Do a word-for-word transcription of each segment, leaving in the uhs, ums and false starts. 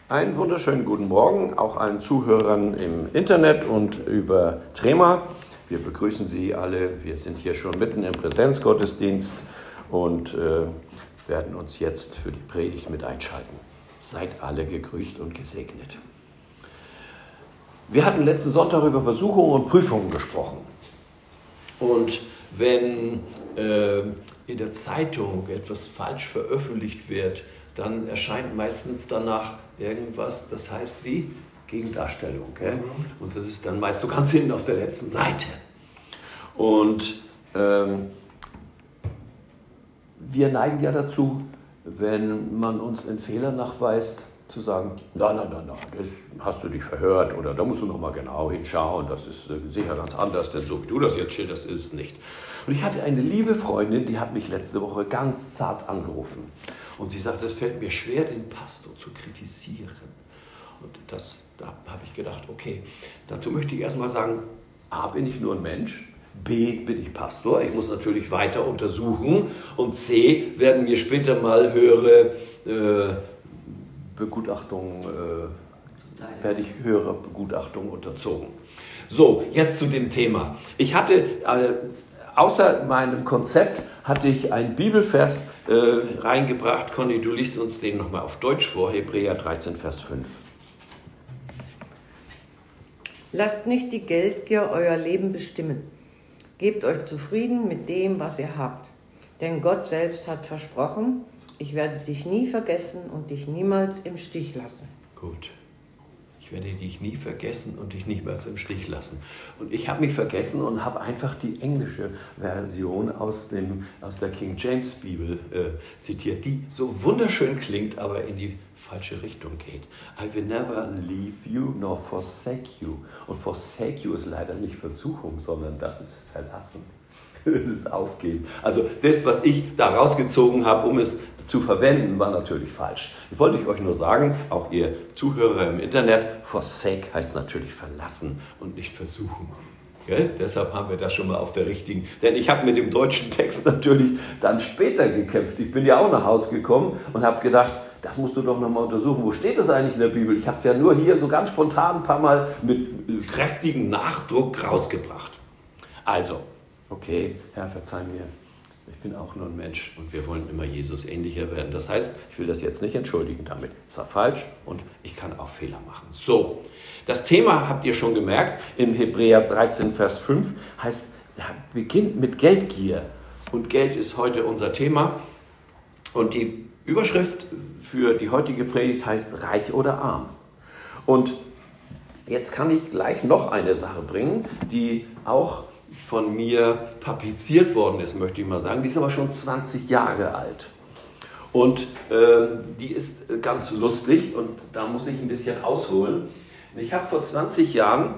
Einen wunderschönen guten Morgen, auch allen Zuhörern im Internet und über Trema. Wir begrüßen Sie alle. Wir sind hier schon mitten im Präsenzgottesdienst und äh, werden uns jetzt für die Predigt mit einschalten. Seid alle gegrüßt und gesegnet. Wir hatten letzten Sonntag über Versuchungen und Prüfungen gesprochen. Und wenn äh, in der Zeitung etwas falsch veröffentlicht wird, dann erscheint meistens danach irgendwas, das heißt wie Gegendarstellung. Gell? Mhm. Und das ist dann meist so ganz hinten auf der letzten Seite. Und ähm, wir neigen ja dazu, wenn man uns einen Fehler nachweist, zu sagen, nein, nein, nein, nein, das hast du dich verhört oder da musst du nochmal genau hinschauen, das ist sicher ganz anders, denn so wie du das jetzt schilderst, ist es nicht. Und ich hatte eine liebe Freundin, die hat mich letzte Woche ganz zart angerufen und sie sagte, es fällt mir schwer, den Pastor zu kritisieren. Und das, da habe ich gedacht, okay, dazu möchte ich erstmal sagen, A, bin ich nur ein Mensch, B, bin ich Pastor, ich muss natürlich weiter untersuchen und C, werden mir später mal höhere äh, Begutachtung, äh, werde ich höherer Begutachtung unterzogen. So, jetzt zu dem Thema. Ich hatte, äh, außer meinem Konzept, hatte ich einen Bibelvers äh, reingebracht. Conny, du liest uns den nochmal auf Deutsch vor, Hebräer dreizehn, Vers fünf. Lasst nicht die Geldgier euer Leben bestimmen. Gebt euch zufrieden mit dem, was ihr habt. Denn Gott selbst hat versprochen, ich werde dich nie vergessen und dich niemals im Stich lassen. Gut. Ich werde dich nie vergessen und dich niemals im Stich lassen. Und ich habe mich vergessen und habe einfach die englische Version aus, dem, aus der King James Bibel äh, zitiert, die so wunderschön klingt, aber in die falsche Richtung geht. I will never leave you nor forsake you. Und forsake you ist leider nicht Versuchung, sondern das ist Verlassen. Das ist Aufgeben. Also das, was ich da rausgezogen habe, um es zu verwenden, war natürlich falsch. Ich wollte euch nur sagen, auch ihr Zuhörer im Internet, forsake heißt natürlich verlassen und nicht versuchen. Gell? Deshalb haben wir das schon mal auf der richtigen, denn ich habe mit dem deutschen Text natürlich dann später gekämpft. Ich bin ja auch nach Hause gekommen und habe gedacht, das musst du doch nochmal untersuchen. Wo steht das eigentlich in der Bibel? Ich habe es ja nur hier so ganz spontan ein paar Mal mit kräftigem Nachdruck rausgebracht. Also, okay, Herr, verzeih mir. Ich bin auch nur ein Mensch und wir wollen immer Jesus ähnlicher werden. Das heißt, ich will das jetzt nicht entschuldigen damit. Es war falsch und ich kann auch Fehler machen. So, das Thema habt ihr schon gemerkt, in Hebräer dreizehn, Vers fünf, heißt, beginnt mit Geldgier. Und Geld ist heute unser Thema. Und die Überschrift für die heutige Predigt heißt Reich oder Arm. Und jetzt kann ich gleich noch eine Sache bringen, die auch von mir publiziert worden ist, möchte ich mal sagen. Die ist aber schon zwanzig Jahre alt. Und äh, die ist ganz lustig und da muss ich ein bisschen ausholen. Ich habe vor zwanzig Jahren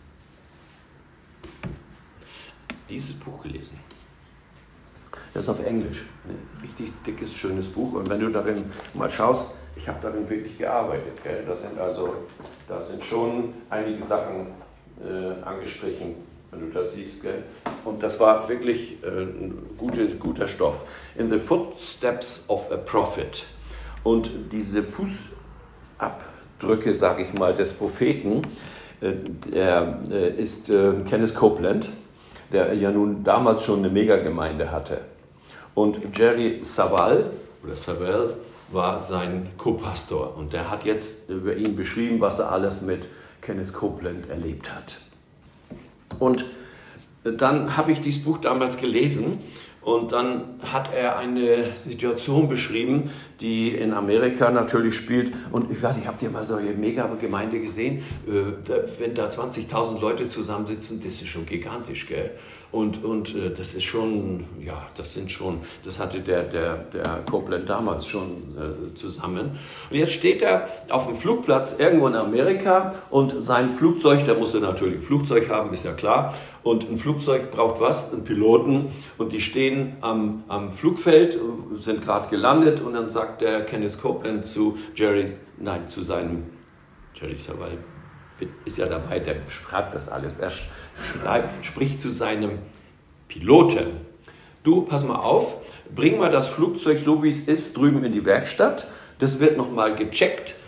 dieses Buch gelesen. Das ist auf Englisch. Ein richtig dickes, schönes Buch. Und wenn du darin mal schaust, ich habe darin wirklich gearbeitet. Gell? Das sind also, da sind schon einige Sachen äh, angestrichen, wenn du das siehst. Gell? Und das war wirklich äh, ein guter, guter Stoff. In the Footsteps of a Prophet. Und diese Fußabdrücke, sage ich mal, des Propheten, äh, der äh, ist äh, Kenneth Copeland, der ja nun damals schon eine Megagemeinde hatte. Und Jerry Savelle, oder Savelle, war sein Co-Pastor. Und der hat jetzt über ihn beschrieben, was er alles mit Kenneth Copeland erlebt hat. Und dann habe ich dieses Buch damals gelesen und dann hat er eine Situation beschrieben, die in Amerika natürlich spielt. Und ich weiß nicht, habt ihr mal so eine Mega-Gemeinde gesehen? Wenn da zwanzigtausend Leute zusammensitzen, das ist schon gigantisch, gell? Und, und das ist schon, ja, das sind schon, das hatte der, der, der Copeland damals schon äh, zusammen. Und jetzt steht er auf dem Flugplatz irgendwo in Amerika und sein Flugzeug, der musste natürlich ein Flugzeug haben, ist ja klar. Und ein Flugzeug braucht was? Einen Piloten. Und die stehen am, am Flugfeld, sind gerade gelandet und dann sagt der Kenneth Copeland zu Jerry, nein, zu seinem, Jerry Savelle ist ja dabei, der schreibt das alles. Er schreibt, spricht zu seinem Piloten. Du, pass mal auf, bring mal das Flugzeug so wie es ist drüben in die Werkstatt. Das wird nochmal gecheckt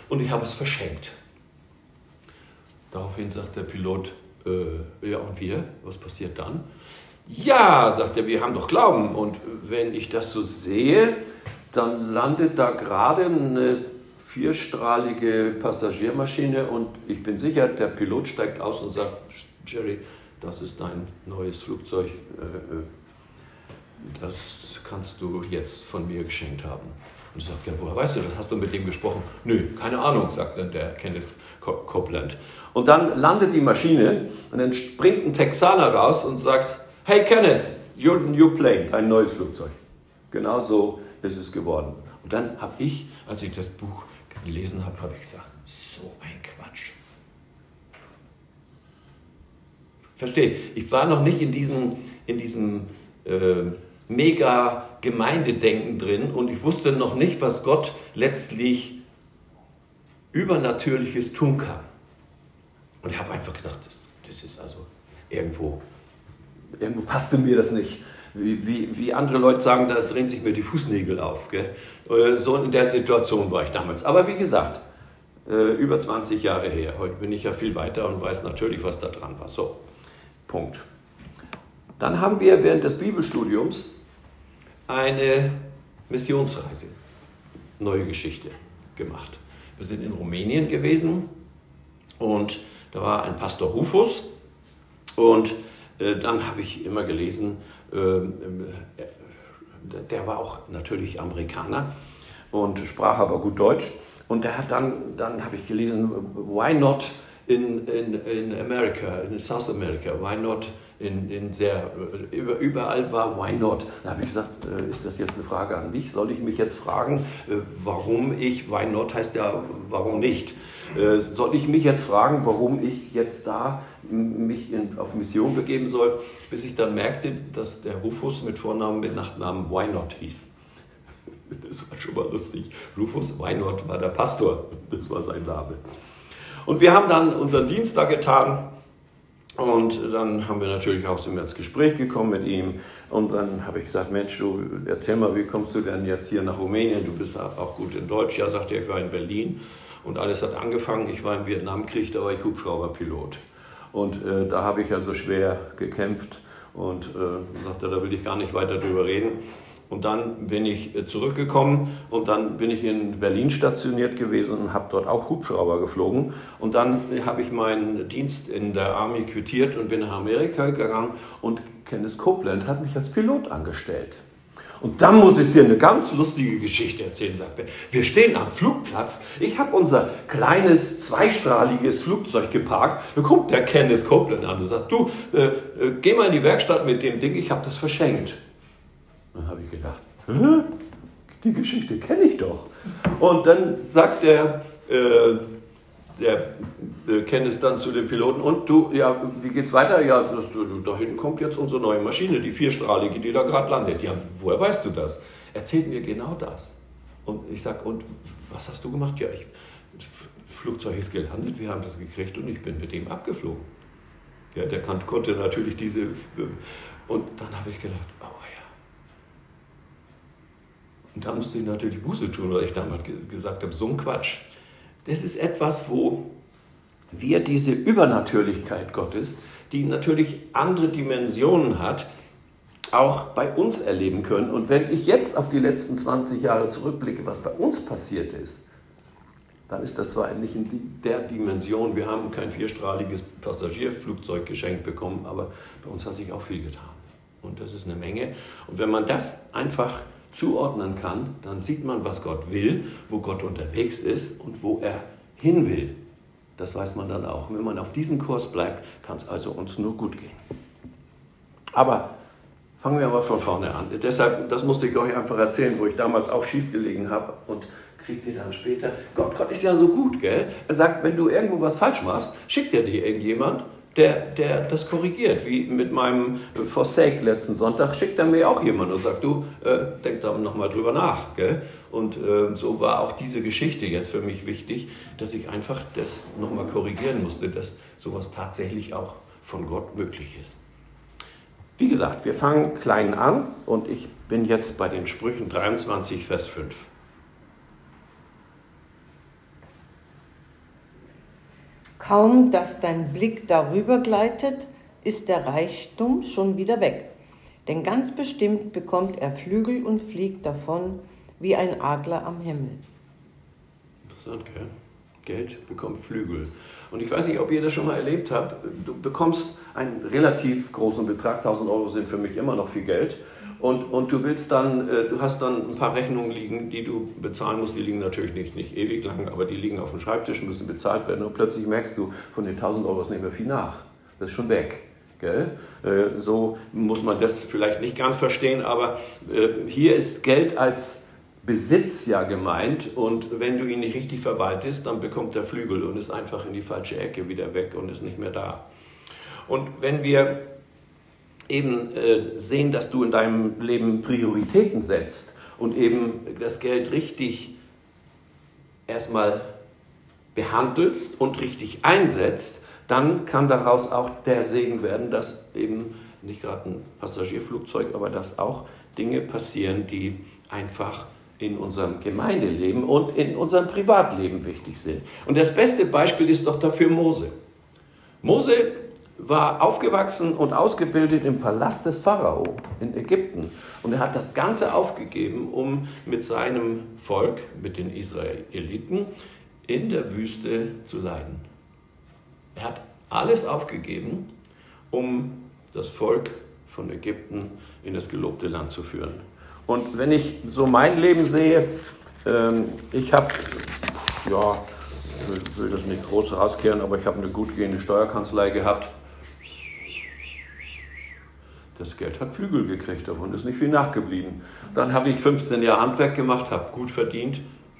und ich habe es verschenkt. Daraufhin sagt der Pilot, äh, ja und wir, was passiert dann? Ja, sagt er, wir haben doch Glauben und wenn ich das so sehe, dann landet da gerade eine vierstrahlige Passagiermaschine und ich bin sicher, der Pilot steigt aus und sagt, Jerry, das ist dein neues Flugzeug, das kannst du jetzt von mir geschenkt haben. Und sagt, ja, woher weißt du das? Hast du mit dem gesprochen? Nö, keine Ahnung, sagt dann der Kenneth Copeland. Und dann landet die Maschine und dann springt ein Texaner raus und sagt, hey Kenneth, you're a new plane, dein neues Flugzeug. Genau so ist es geworden. Und dann habe ich, als ich das Buch gelesen habe, habe ich gesagt, so ein Quatsch. Verstehe, ich war noch nicht in diesem, in diesem äh, mega Gemeindedenken drin und ich wusste noch nicht, was Gott letztlich Übernatürliches tun kann. Und ich habe einfach gedacht, das, das ist also irgendwo, irgendwo passte mir das nicht. Wie, wie, wie andere Leute sagen, da drehen sich mir die Fußnägel auf. Gell? So in der Situation war ich damals. Aber wie gesagt, über zwanzig Jahre her. Heute bin ich ja viel weiter und weiß natürlich, was da dran war. So, Punkt. Dann haben wir während des Bibelstudiums eine Missionsreise, neue Geschichte gemacht. Wir sind in Rumänien gewesen und da war ein Pastor Rufus und äh, dann habe ich immer gelesen, äh, der war auch natürlich Amerikaner und sprach aber gut Deutsch und der hat dann, dann habe ich gelesen, why not in, in, in America, in South America, why not in, in der, überall war why not. Da habe ich gesagt, äh, ist das jetzt eine Frage an mich? Soll ich mich jetzt fragen, äh, warum ich, why not heißt ja, warum nicht? Äh, soll ich mich jetzt fragen, warum ich jetzt da mich in, auf Mission begeben soll, bis ich dann merkte, dass der Rufus mit Vornamen, mit Nachnamen why not hieß. Das war schon mal lustig. Rufus why not war der Pastor, das war sein Name. Und wir haben dann unseren Dienst da getan. Und dann haben wir natürlich auch ins Gespräch gekommen mit ihm. Und dann habe ich gesagt, Mensch, du erzähl mal, wie kommst du denn jetzt hier nach Rumänien? Du bist auch gut in Deutsch. Ja, sagte er, ich war in Berlin. Und alles hat angefangen. Ich war im Vietnamkrieg, da war ich Hubschrauberpilot. Und äh, da habe ich also schwer gekämpft. Und äh, sagte, da will ich gar nicht weiter drüber reden. Und dann bin ich zurückgekommen und dann bin ich in Berlin stationiert gewesen und habe dort auch Hubschrauber geflogen. Und dann habe ich meinen Dienst in der Army quittiert und bin nach Amerika gegangen und Kenneth Copeland hat mich als Pilot angestellt. Und dann muss ich dir eine ganz lustige Geschichte erzählen, sagt er. Wir stehen am Flugplatz, ich habe unser kleines, zweistrahliges Flugzeug geparkt, da kommt der Kenneth Copeland an und sagt, du, äh, äh, geh mal in die Werkstatt mit dem Ding, ich habe das verschenkt. Dann habe ich gedacht, hä? Die Geschichte kenne ich doch. Und dann sagt der, äh, der äh, Kenneth dann zu dem Piloten, und du, ja, wie geht's weiter? Ja, das, da hinten kommt jetzt unsere neue Maschine, die vierstrahlige, die da gerade landet. Ja, woher weißt du das? Erzählt mir genau das. Und ich sage, und was hast du gemacht? Ja, ich, das Flugzeug ist gelandet, wir haben das gekriegt und ich bin mit dem abgeflogen. Ja, der kann, konnte natürlich diese, und dann habe ich gedacht, oh, und da musste ich natürlich Buße tun, weil ich damals gesagt habe, so ein Quatsch. Das ist etwas, wo wir diese Übernatürlichkeit Gottes, die natürlich andere Dimensionen hat, auch bei uns erleben können. Und wenn ich jetzt auf die letzten zwanzig Jahre zurückblicke, was bei uns passiert ist, dann ist das zwar nicht in der Dimension, wir haben kein vierstrahliges Passagierflugzeug geschenkt bekommen, aber bei uns hat sich auch viel getan. Und das ist eine Menge. Und wenn man das einfach zuordnen kann, dann sieht man, was Gott will, wo Gott unterwegs ist und wo er hin will. Das weiß man dann auch. Wenn man auf diesem Kurs bleibt, kann es also uns nur gut gehen. Aber fangen wir mal von vorne an. Deshalb, das musste ich euch einfach erzählen, wo ich damals auch schief gelegen habe und kriegt ihr dann später. Gott, Gott ist ja so gut, gell? Er sagt, wenn du irgendwo was falsch machst, schickt er dir irgendjemand, Der, der das korrigiert, wie mit meinem Forsake letzten Sonntag, schickt er mir auch jemand und sagt, du, äh, denk da nochmal drüber nach. Gell? Und äh, so war auch diese Geschichte jetzt für mich wichtig, dass ich einfach das nochmal korrigieren musste, dass sowas tatsächlich auch von Gott möglich ist. Wie gesagt, wir fangen klein an und ich bin jetzt bei den Sprüchen dreiundzwanzig, Vers fünf. Kaum, dass dein Blick darüber gleitet, ist der Reichtum schon wieder weg. Denn ganz bestimmt bekommt er Flügel und fliegt davon wie ein Adler am Himmel. Interessant, gell? Geld bekommt Flügel. Und ich weiß nicht, ob ihr das schon mal erlebt habt. Du bekommst einen relativ großen Betrag, tausend Euro sind für mich immer noch viel Geld. Und, und du willst dann, äh, du hast dann ein paar Rechnungen liegen, die du bezahlen musst. Die liegen natürlich nicht, nicht ewig lang, aber die liegen auf dem Schreibtisch und müssen bezahlt werden. Und plötzlich merkst du, von den tausend Euro ist nicht mehr viel nach. Das ist schon weg. Gell? Äh, so muss man das vielleicht nicht ganz verstehen, aber äh, hier ist Geld als Besitz ja gemeint. Und wenn du ihn nicht richtig verwaltest, dann bekommt er Flügel und ist einfach in die falsche Ecke wieder weg und ist nicht mehr da. Und wenn wir eben äh, sehen, dass du in deinem Leben Prioritäten setzt und eben das Geld richtig erstmal behandelst und richtig einsetzt, dann kann daraus auch der Segen werden, dass eben nicht gerade ein Passagierflugzeug, aber dass auch Dinge passieren, die einfach in unserem Gemeindeleben und in unserem Privatleben wichtig sind. Und das beste Beispiel ist doch dafür Mose. Mose war aufgewachsen und ausgebildet im Palast des Pharao in Ägypten. Und er hat das Ganze aufgegeben, um mit seinem Volk, mit den Israeliten, in der Wüste zu leiden. Er hat alles aufgegeben, um das Volk von Ägypten in das gelobte Land zu führen. Und wenn ich so mein Leben sehe, ähm, ich habe, ja, ich will das nicht groß rauskehren, aber ich habe eine gut gehende Steuerkanzlei gehabt. Das Geld hat Flügel gekriegt, davon ist nicht viel nachgeblieben. Dann habe ich fünfzehn Jahre Handwerk gemacht, habe gut verdient,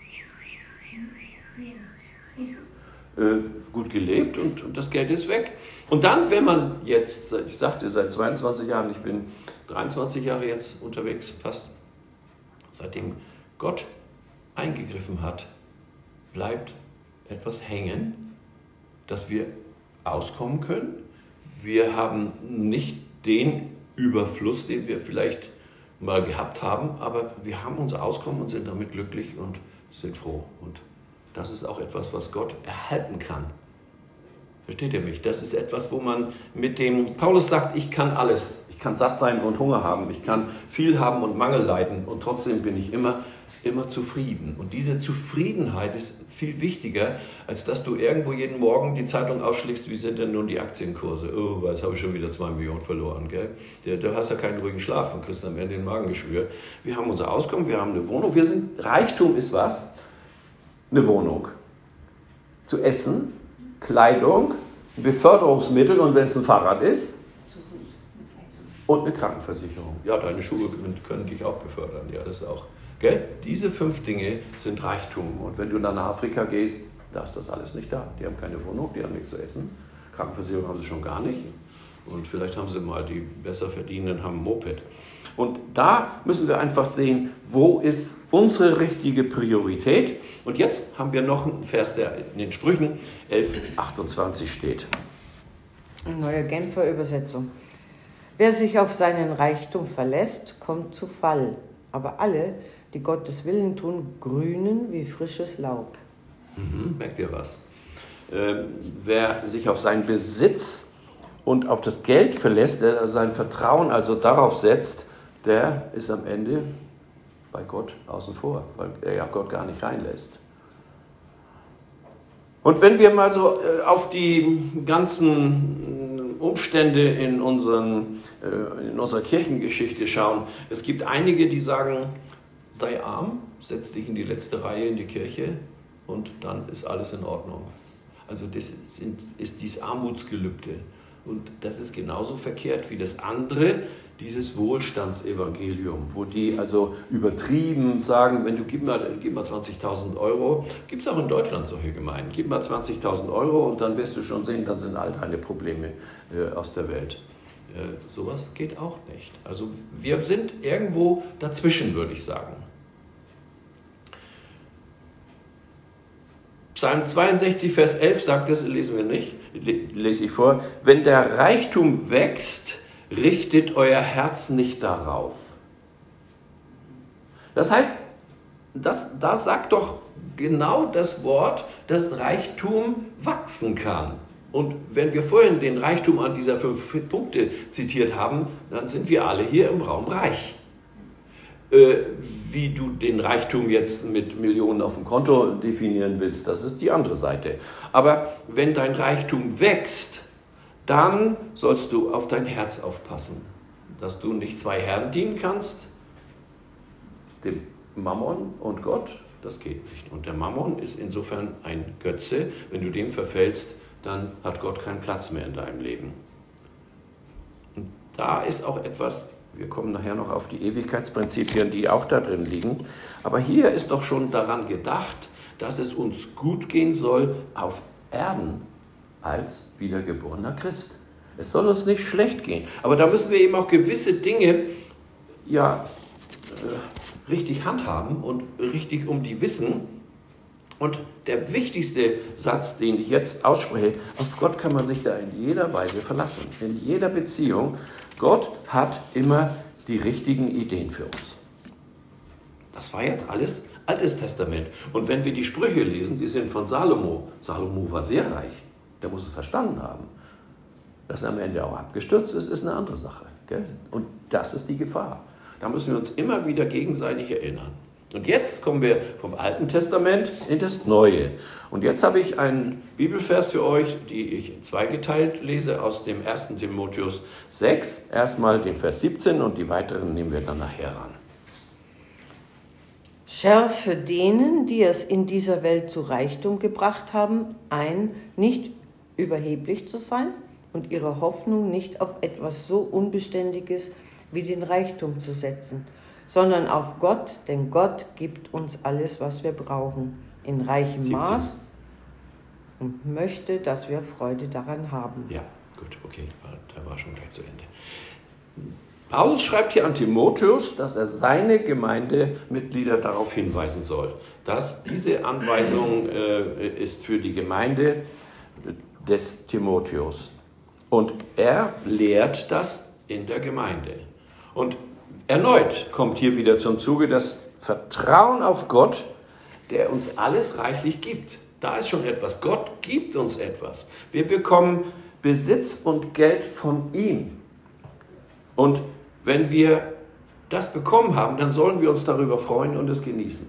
äh, gut gelebt und, und das Geld ist weg. Und dann, wenn man jetzt, ich sagte seit zweiundzwanzig Jahren, ich bin dreiundzwanzig Jahre jetzt unterwegs, fast seitdem Gott eingegriffen hat, bleibt etwas hängen, dass wir auskommen können. Wir haben nicht den Überfluss, den wir vielleicht mal gehabt haben, aber wir haben unser Auskommen und sind damit glücklich und sind froh. Und das ist auch etwas, was Gott erhalten kann. Versteht ihr mich? Das ist etwas, wo man mit dem, Paulus sagt, ich kann alles. Ich kann satt sein und Hunger haben. Ich kann viel haben und Mangel leiden. Und trotzdem bin ich immer, immer zufrieden. Und diese Zufriedenheit ist viel wichtiger, als dass du irgendwo jeden Morgen die Zeitung aufschlägst, wie sind denn nun die Aktienkurse? Oh, jetzt habe ich schon wieder zwei Millionen verloren. Gell? Du hast ja keinen ruhigen Schlaf und kriegst am Ende den Magengeschwür. Wir haben unser Auskommen, wir haben eine Wohnung. Wir sind, Reichtum ist was? Eine Wohnung. Zu essen, Kleidung, ein Beförderungsmittel und wenn es ein Fahrrad ist, und eine Krankenversicherung. Ja, deine Schuhe können, können dich auch befördern. Ja, das auch. Gell? Diese fünf Dinge sind Reichtum. Und wenn du dann nach Afrika gehst, da ist das alles nicht da. Die haben keine Wohnung, die haben nichts zu essen. Krankenversicherung haben sie schon gar nicht. Und vielleicht haben sie mal, die besser verdienenden haben ein Moped. Und da müssen wir einfach sehen, wo ist unsere richtige Priorität. Und jetzt haben wir noch einen Vers, der in den Sprüchen elf achtundzwanzig steht. Neue Genfer Übersetzung. Wer sich auf seinen Reichtum verlässt, kommt zu Fall. Aber alle, die Gottes Willen tun, grünen wie frisches Laub. Mhm, merkt ihr was? Äh, wer sich auf seinen Besitz und auf das Geld verlässt, der sein Vertrauen also darauf setzt, der ist am Ende bei Gott außen vor, weil er ja Gott gar nicht reinlässt. Und wenn wir mal so äh, auf die ganzen Umstände in, unseren, äh, in unserer Kirchengeschichte schauen, es gibt einige, die sagen, sei arm, setz dich in die letzte Reihe in die Kirche und dann ist alles in Ordnung. Also das sind, ist dieses Armutsgelübde. Und das ist genauso verkehrt wie das andere, dieses Wohlstandsevangelium, wo die also übertrieben sagen, wenn du gib mal, gib mal zwanzigtausend Euro, gibt es auch in Deutschland solche Gemeinden, gib mal zwanzigtausend Euro und dann wirst du schon sehen, dann sind all deine Probleme äh, aus der Welt. Äh, sowas geht auch nicht. Also wir sind irgendwo dazwischen, würde ich sagen. Psalm zweiundsechzig, Vers elf sagt das, lesen wir nicht, lese ich vor, wenn der Reichtum wächst, richtet euer Herz nicht darauf. Das heißt, das, das sagt doch genau das Wort, dass Reichtum wachsen kann. Und wenn wir vorhin den Reichtum an dieser fünf Punkte zitiert haben, dann sind wir alle hier im Raum reich. Äh, wie du den Reichtum jetzt mit Millionen auf dem Konto definieren willst, das ist die andere Seite. Aber wenn dein Reichtum wächst, dann sollst du auf dein Herz aufpassen, dass du nicht zwei Herren dienen kannst, dem Mammon und Gott, das geht nicht. Und der Mammon ist insofern ein Götze. Wenn du dem verfällst, dann hat Gott keinen Platz mehr in deinem Leben. Und da ist auch etwas, wir kommen nachher noch auf die Ewigkeitsprinzipien, die auch da drin liegen. Aber hier ist doch schon daran gedacht, dass es uns gut gehen soll auf Erden als wiedergeborener Christ. Es soll uns nicht schlecht gehen. Aber da müssen wir eben auch gewisse Dinge ja äh, richtig handhaben und richtig um die wissen. Und der wichtigste Satz, den ich jetzt ausspreche, auf Gott kann man sich da in jeder Weise verlassen. In jeder Beziehung. Gott hat immer die richtigen Ideen für uns. Das war jetzt alles Altes Testament. Und wenn wir die Sprüche lesen, die sind von Salomo. Salomo war sehr reich. Der muss es verstanden haben. Dass er am Ende auch abgestürzt ist, ist eine andere Sache. Gell? Und das ist die Gefahr. Da müssen wir uns immer wieder gegenseitig erinnern. Und jetzt kommen wir vom Alten Testament in das Neue. Und jetzt habe ich einen Bibelvers für euch, die ich zweigeteilt lese aus dem ersten Timotheus sechs. Erstmal den Vers siebzehn und die weiteren nehmen wir dann nachher ran. Schärfe denen, die es in dieser Welt zu Reichtum gebracht haben, ein, nicht überheblich zu sein und ihre Hoffnung nicht auf etwas so Unbeständiges wie den Reichtum zu setzen, sondern auf Gott, denn Gott gibt uns alles, was wir brauchen, in reichem siebzehn. Maß und möchte, dass wir Freude daran haben. Ja, gut, okay, da war schon gleich zu Ende. Paulus schreibt hier an Timotheus, dass er seine Gemeindemitglieder darauf hinweisen soll, dass diese Anweisung äh, ist für die Gemeinde des Timotheus. Und er lehrt das in der Gemeinde. Und erneut kommt hier wieder zum Zuge das Vertrauen auf Gott, der uns alles reichlich gibt. Da ist schon etwas. Gott gibt uns etwas. Wir bekommen Besitz und Geld von ihm. Und wenn wir das bekommen haben, dann sollen wir uns darüber freuen und es genießen.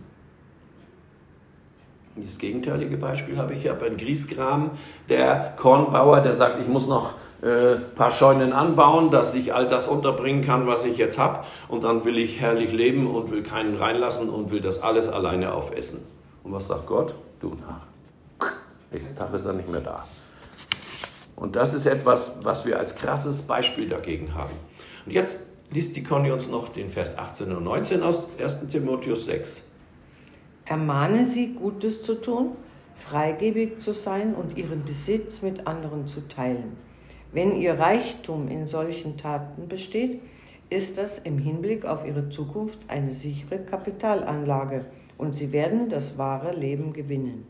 Das gegenteilige Beispiel habe ich hier bei Griesgram, der Kornbauer, der sagt, ich muss noch äh, ein paar Scheunen anbauen, dass ich all das unterbringen kann, was ich jetzt habe. Und dann will ich herrlich leben und will keinen reinlassen und will das alles alleine aufessen. Und was sagt Gott? Du nach. Nächsten Tag ist er nicht mehr da. Und das ist etwas, was wir als krasses Beispiel dagegen haben. Und jetzt liest die Conny uns noch den Vers achtzehn und neunzehn aus ersten Timotheus sechs. Ermahne sie, Gutes zu tun, freigebig zu sein und ihren Besitz mit anderen zu teilen. Wenn ihr Reichtum in solchen Taten besteht, ist das im Hinblick auf ihre Zukunft eine sichere Kapitalanlage und sie werden das wahre Leben gewinnen.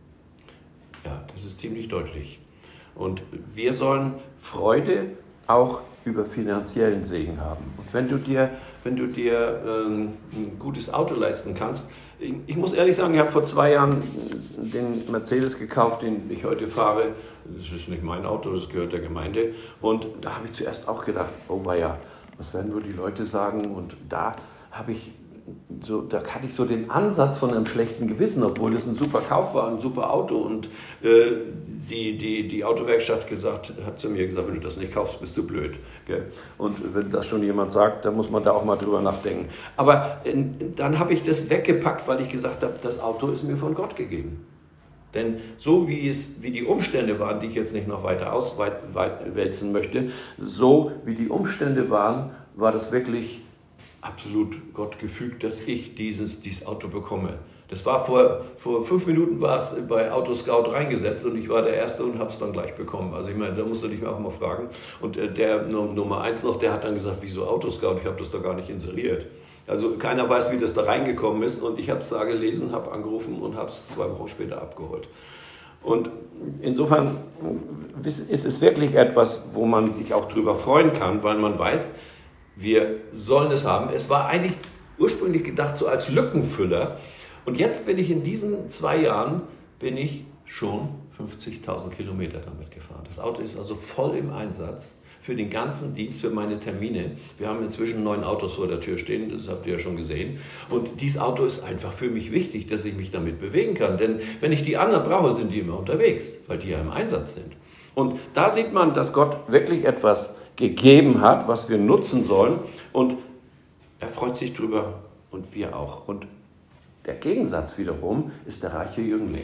Ja, das ist ziemlich deutlich. Und wir sollen Freude auch über finanziellen Segen haben. Und wenn du dir, wenn du dir ähm, ein gutes Auto leisten kannst, ich, ich muss ehrlich sagen, ich habe vor zwei Jahren den Mercedes gekauft, den ich heute fahre. Das ist nicht mein Auto, das gehört der Gemeinde. Und da habe ich zuerst auch gedacht, oh weia, was werden wohl die Leute sagen? Und da habe ich So, da hatte ich so den Ansatz von einem schlechten Gewissen, obwohl das ein super Kauf war, ein super Auto. Und äh, die, die, die Autowerkstatt gesagt, hat zu mir gesagt, wenn du das nicht kaufst, bist du blöd. Gell? Und wenn das schon jemand sagt, dann muss man da auch mal drüber nachdenken. Aber äh, dann habe ich das weggepackt, weil ich gesagt habe, das Auto ist mir von Gott gegeben. Denn so wie, es, wie die Umstände waren, die ich jetzt nicht noch weiter auswälzen möchte, so wie die Umstände waren, war das wirklich absolut Gott gefügt, dass ich dieses, dieses Auto bekomme. Das war vor, vor fünf Minuten war es bei Autoscout reingesetzt und ich war der Erste und habe es dann gleich bekommen. Also ich meine, da musst du dich auch mal fragen. Und der Nummer eins noch, der hat dann gesagt, wieso Autoscout? Ich habe das doch gar nicht inseriert. Also keiner weiß, wie das da reingekommen ist und ich habe es da gelesen, habe angerufen und habe es zwei Wochen später abgeholt. Und insofern ist es wirklich etwas, wo man sich auch drüber freuen kann, weil man weiß, wir sollen es haben. Es war eigentlich ursprünglich gedacht so als Lückenfüller, Und jetzt bin ich in diesen zwei Jahren, bin ich schon fünfzigtausend Kilometer damit gefahren. Das Auto ist also voll im Einsatz für den ganzen Dienst, für meine Termine. Wir haben inzwischen neun Autos vor der Tür stehen, das habt ihr ja schon gesehen. Und dieses Auto ist einfach für mich wichtig, dass ich mich damit bewegen kann. Denn wenn ich die anderen brauche, sind die immer unterwegs, weil die ja im Einsatz sind. Und da sieht man, dass Gott wirklich etwas gegeben hat, was wir nutzen sollen. Und er freut sich drüber und wir auch. Und der Gegensatz wiederum ist der reiche Jüngling.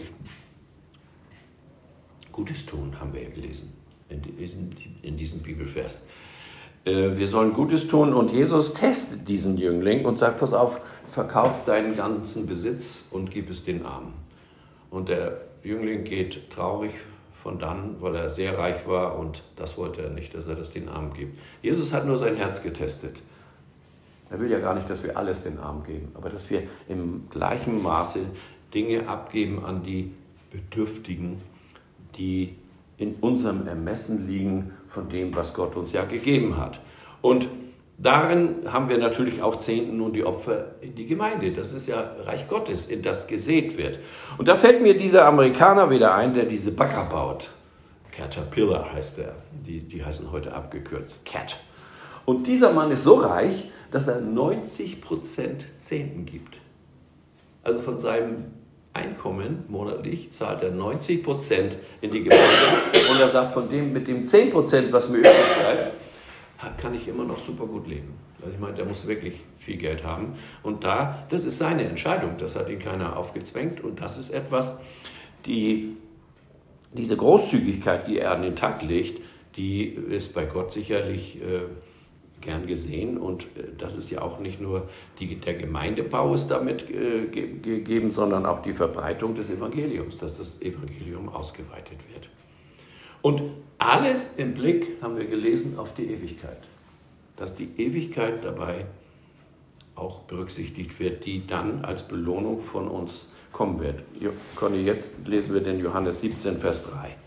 Gutes tun, haben wir ja gelesen in diesem, in diesem Bibelvers. Wir sollen Gutes tun und Jesus testet diesen Jüngling und sagt, pass auf, verkauf deinen ganzen Besitz und gib es den Armen. Und der Jüngling geht traurig von dann, weil er sehr reich war und das wollte er nicht, dass er das den Armen gibt. Jesus hat nur sein Herz getestet. Er will ja gar nicht, dass wir alles den Armen geben, aber dass wir im gleichen Maße Dinge abgeben an die Bedürftigen, die in unserem Ermessen liegen von dem, was Gott uns ja gegeben hat. Und darin haben wir natürlich auch Zehnten und die Opfer in die Gemeinde. Das ist ja Reich Gottes, in das gesät wird. Und da fällt mir dieser Amerikaner wieder ein, der diese Bagger baut. Caterpillar heißt er. Die, die heißen heute abgekürzt Cat. Und dieser Mann ist so reich, dass er neunzig Prozent Zehnten gibt. Also von seinem Einkommen monatlich zahlt er neunzig Prozent in die Gemeinde und er sagt, von dem mit dem zehn Prozent, was mir übrig bleibt, kann ich immer noch super gut leben. Also ich meine, der muss wirklich viel Geld haben und da, das ist seine Entscheidung, das hat ihn keiner aufgezwängt und das ist etwas, die, diese Großzügigkeit, die er an den Tag legt, die ist bei Gott sicherlich äh, gern gesehen und das ist ja auch nicht nur die, der Gemeindebau ist damit äh, ge- gegeben, sondern auch die Verbreitung des Evangeliums, dass das Evangelium ausgeweitet wird. Und alles im Blick, haben wir gelesen, auf die Ewigkeit. Dass die Ewigkeit dabei auch berücksichtigt wird, die dann als Belohnung von uns kommen wird. Conny, jetzt lesen wir den Johannes siebzehn, Vers drei.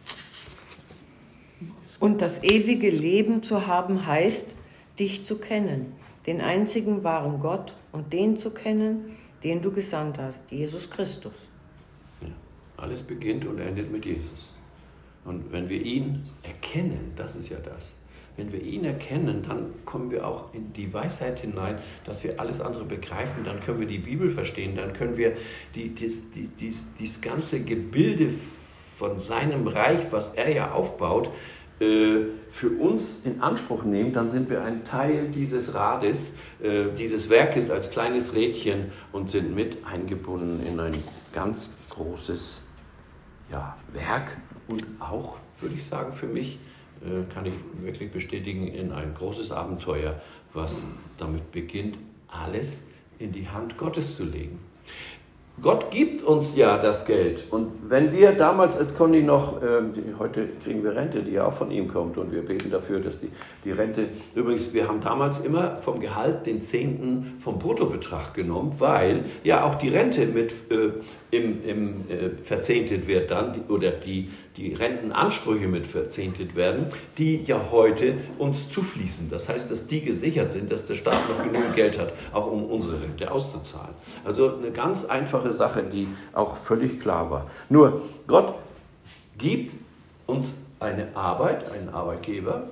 Und das ewige Leben zu haben heißt, dich zu kennen, den einzigen wahren Gott und den zu kennen, den du gesandt hast, Jesus Christus. Ja, alles beginnt und endet mit Jesus. Und wenn wir ihn erkennen, das ist ja das, wenn wir ihn erkennen, dann kommen wir auch in die Weisheit hinein, dass wir alles andere begreifen, dann können wir die Bibel verstehen, dann können wir die, dies, dies, dies, dies ganze Gebilde von seinem Reich, was er ja aufbaut, für uns in Anspruch nehmen, dann sind wir ein Teil dieses Rades, dieses Werkes als kleines Rädchen und sind mit eingebunden in ein ganz großes ja, Werk und auch, würde ich sagen, für mich, kann ich wirklich bestätigen, in ein großes Abenteuer, was damit beginnt, alles in die Hand Gottes zu legen. Gott gibt uns ja das Geld und wenn wir damals als Conny noch, äh, die, heute kriegen wir Rente, die ja auch von ihm kommt und wir beten dafür, dass die, die Rente, übrigens, wir haben damals immer vom Gehalt den Zehnten vom Bruttobetrag genommen, weil ja auch die Rente mit äh, im, im, äh, verzehntet wird dann, die, oder die, die Rentenansprüche mit verzehntet werden, die ja heute uns zufließen. Das heißt, dass die gesichert sind, dass der Staat noch genug Geld hat, auch um unsere Rente auszuzahlen. Also eine ganz einfache Sache, die auch völlig klar war. Nur Gott gibt uns eine Arbeit, einen Arbeitgeber,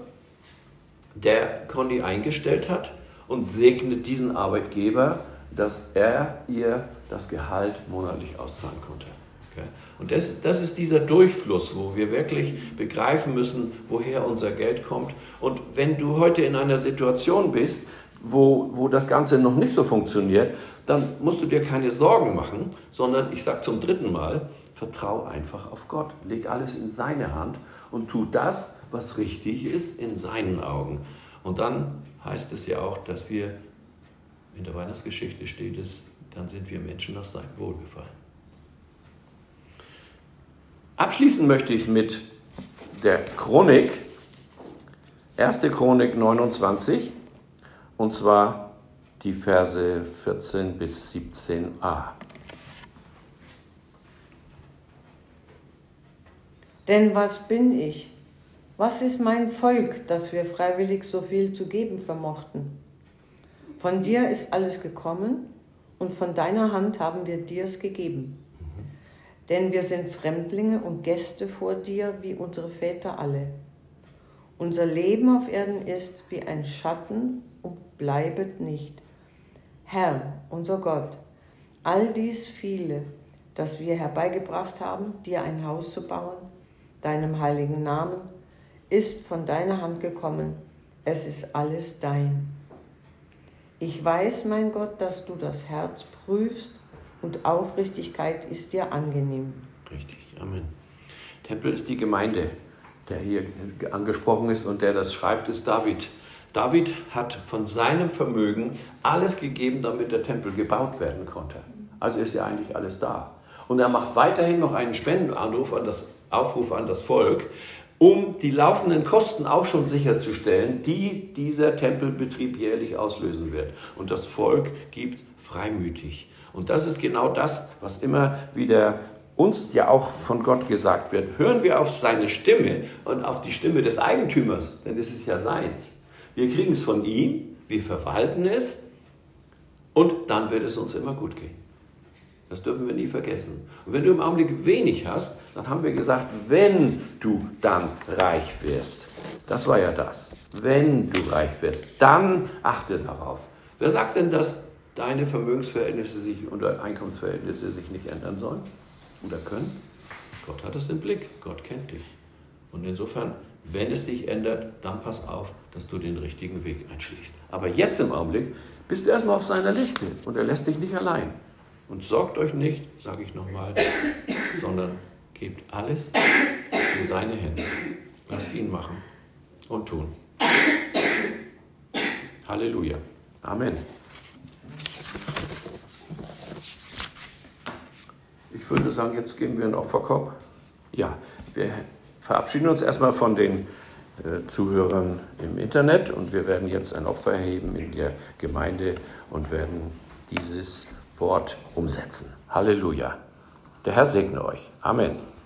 der Conny eingestellt hat und segnet diesen Arbeitgeber, dass er ihr das Gehalt monatlich auszahlen konnte. Okay? Und das, das ist dieser Durchfluss, wo wir wirklich begreifen müssen, woher unser Geld kommt. Und wenn du heute in einer Situation bist, wo, wo das Ganze noch nicht so funktioniert, dann musst du dir keine Sorgen machen, sondern ich sage zum dritten Mal, vertrau einfach auf Gott. Leg alles in seine Hand und tu das, was richtig ist in seinen Augen. Und dann heißt es ja auch, dass wir, in der Weihnachtsgeschichte steht es, dann sind wir Menschen nach seinem Wohlgefallen. Abschließen möchte ich mit der Chronik, erste Chronik neunundzwanzig, und zwar die Verse vierzehn bis siebzehn a. Denn was bin ich? Was ist mein Volk, dass wir freiwillig so viel zu geben vermochten? Von dir ist alles gekommen und von deiner Hand haben wir dir es gegeben. Mhm. Denn wir sind Fremdlinge und Gäste vor dir, wie unsere Väter alle. Unser Leben auf Erden ist wie ein Schatten und bleibet nicht. Herr, unser Gott, all dies viele, das wir herbeigebracht haben, dir ein Haus zu bauen, deinem heiligen Namen, ist von deiner Hand gekommen. Es ist alles dein. Ich weiß, mein Gott, dass du das Herz prüfst und Aufrichtigkeit ist dir angenehm. Richtig, Amen. Tempel ist die Gemeinde, der hier angesprochen ist und der das schreibt, ist David. David hat von seinem Vermögen alles gegeben, damit der Tempel gebaut werden konnte. Also ist ja eigentlich alles da. Und er macht weiterhin noch einen Spendenanruf an das Aufruf an das Volk, um die laufenden Kosten auch schon sicherzustellen, die dieser Tempelbetrieb jährlich auslösen wird. Und das Volk gibt freimütig. Und das ist genau das, was immer wieder uns ja auch von Gott gesagt wird. Hören wir auf seine Stimme und auf die Stimme des Eigentümers, denn es ist ja seins. Wir kriegen es von ihm, wir verwalten es und dann wird es uns immer gut gehen. Das dürfen wir nie vergessen. Und wenn du im Augenblick wenig hast, dann haben wir gesagt, wenn du dann reich wirst. Das war ja das. Wenn du reich wirst, dann achte darauf. Wer sagt denn, dass deine Vermögensverhältnisse sich oder Einkommensverhältnisse sich nicht ändern sollen oder können? Gott hat es im Blick. Gott kennt dich. Und insofern, wenn es sich ändert, dann pass auf, dass du den richtigen Weg einschlägst. Aber jetzt im Augenblick bist du erstmal auf seiner Liste und er lässt dich nicht allein. Und sorgt euch nicht, sage ich nochmal, sondern gebt alles in seine Hände. Lasst ihn machen und tun. Halleluja. Amen. Ich würde sagen, jetzt geben wir einen Opferkorb. Ja, wir verabschieden uns erstmal von den äh, Zuhörern im Internet und wir werden jetzt ein Opfer erheben in der Gemeinde und werden dieses Wort umsetzen. Halleluja. Der Herr segne euch. Amen.